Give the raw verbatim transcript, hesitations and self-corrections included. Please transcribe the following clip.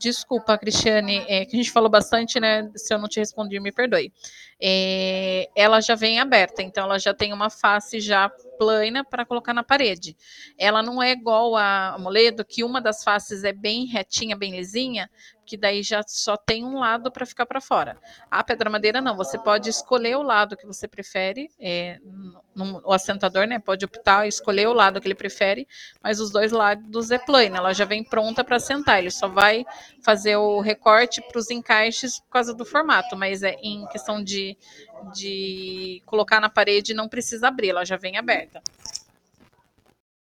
Desculpa, Cristiane, é que a gente falou bastante, né? Se eu não te respondi, me perdoe. É, ela já vem aberta, então ela já tem uma face já plana para colocar na parede. Ela não é igual a Moledo, que uma das faces é bem retinha, bem lisinha, que daí já só tem um lado para ficar para fora. A pedra madeira não, você pode escolher o lado que você prefere, é, no, o assentador, né, pode optar, escolher o lado que ele prefere, mas os dois lados é plana, ela já vem pronta para sentar, ele só vai fazer o recorte para os encaixes por causa do formato, mas é em questão de, de colocar na parede não precisa abrir, ela já vem aberta.